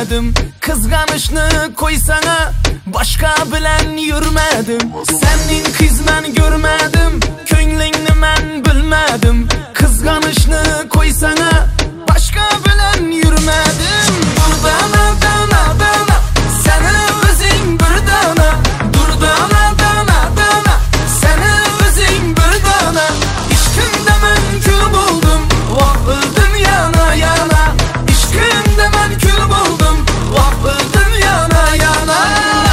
görmedim. Kızganışını koysana, başka bilen yürmedim. Senin kızman görmedim, könlingni men bilmedim. Kızganışını koysana, başka bilen yürmedim. Dur dana dana dana, seni özün bir dana. Dur dana dana dana, seni özün bir dana. İşkinde men kül buldum, vah öldüm yana yana. İşkinde men kül buldum, vah öldüm yana yana.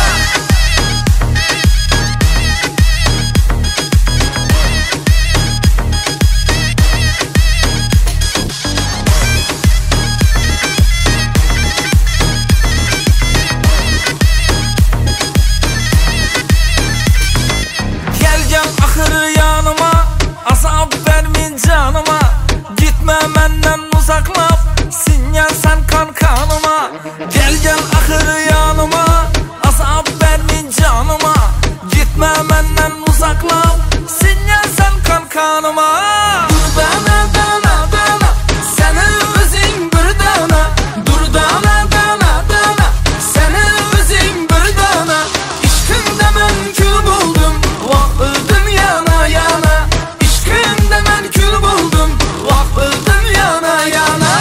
Ahır yanıma, azap vermin canıma. Gitme menden uzaklap, sinyan sen kan kanıma. Gel gel ahır yanıma, azap vermin canıma. Gitme menden uzaklap, sinyan sen kan kanıma. Dur dana dana dana, seni özün bir dana. Dur dana dana dana, seni özün bir dana. İşkinde men kül buldum, vah öldüm yana yana. İşkinde men kül buldum, vah öldüm yana yana.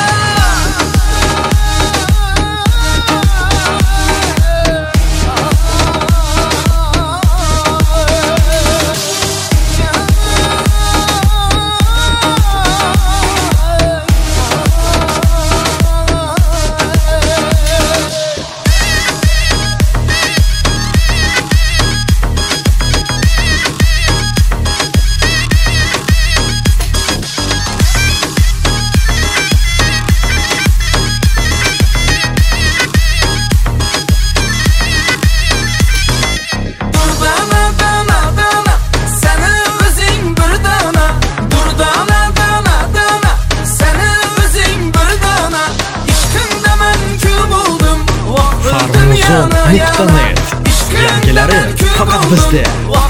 Farmuzon.net Yangileri faqat bizda.